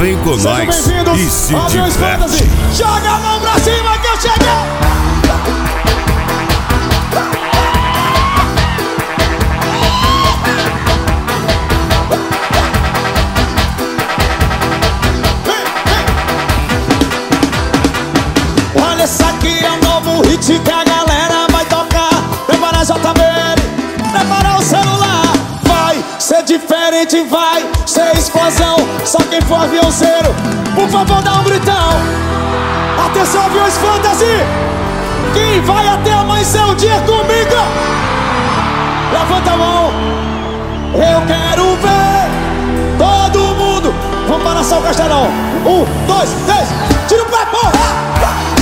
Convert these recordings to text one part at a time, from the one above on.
vem com nós e se diverte. Joga a mão pra cima que eu cheguei! Esse aqui é um novo hit que a galera vai tocar. Prepara a JBL, prepara o celular. Vai ser diferente, vai ser explosão. Só quem for aviãozeiro, por favor dá um gritão. Atenção, aviões fantasy, quem vai até amanhecer o dia comigo? Levanta a mão. Eu quero ver todo mundo. Vamos balançar o castelão. 1, 2, 3, tira o pé, porra!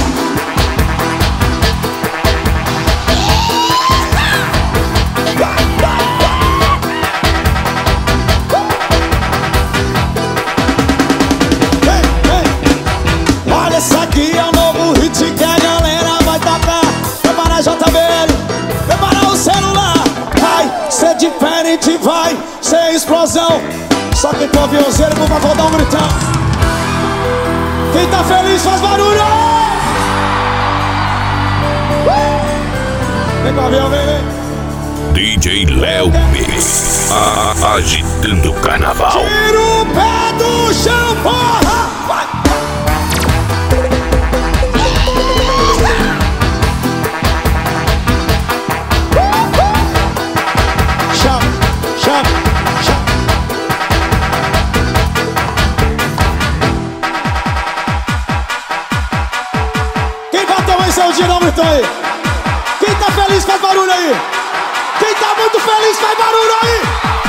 Esse aqui é o novo hit que a galera vai tocar. Prepara a JBL, prepara o celular. Vai ser diferente, vai ser explosão. Só quem for aviãozeiro, por favor, dá um gritão. Quem tá feliz faz barulho. Vem com o avião, vem. DJ Léo Pires, agitando o carnaval. Tira o pé do chão, porra! Vai. Quem bateu aí seu dia, não gritou aí. Quem tá feliz faz barulho aí. Quem tá muito feliz faz barulho aí.